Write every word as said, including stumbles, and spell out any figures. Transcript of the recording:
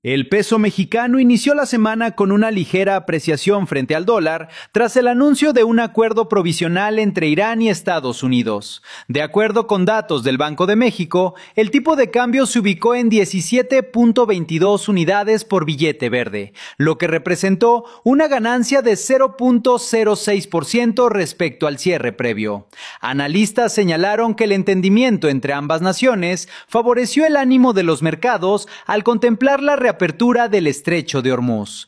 El peso mexicano inició la semana con una ligera apreciación frente al dólar tras el anuncio de un acuerdo provisional entre Irán y Estados Unidos. De acuerdo con datos del Banco de México, el tipo de cambio se ubicó en diecisiete punto veintidós unidades por billete verde, lo que representó una ganancia de cero punto cero seis por ciento respecto al cierre previo. Analistas señalaron que el entendimiento entre ambas naciones favoreció el ánimo de los mercados al contemplar la reapertura del Estrecho de Hormuz.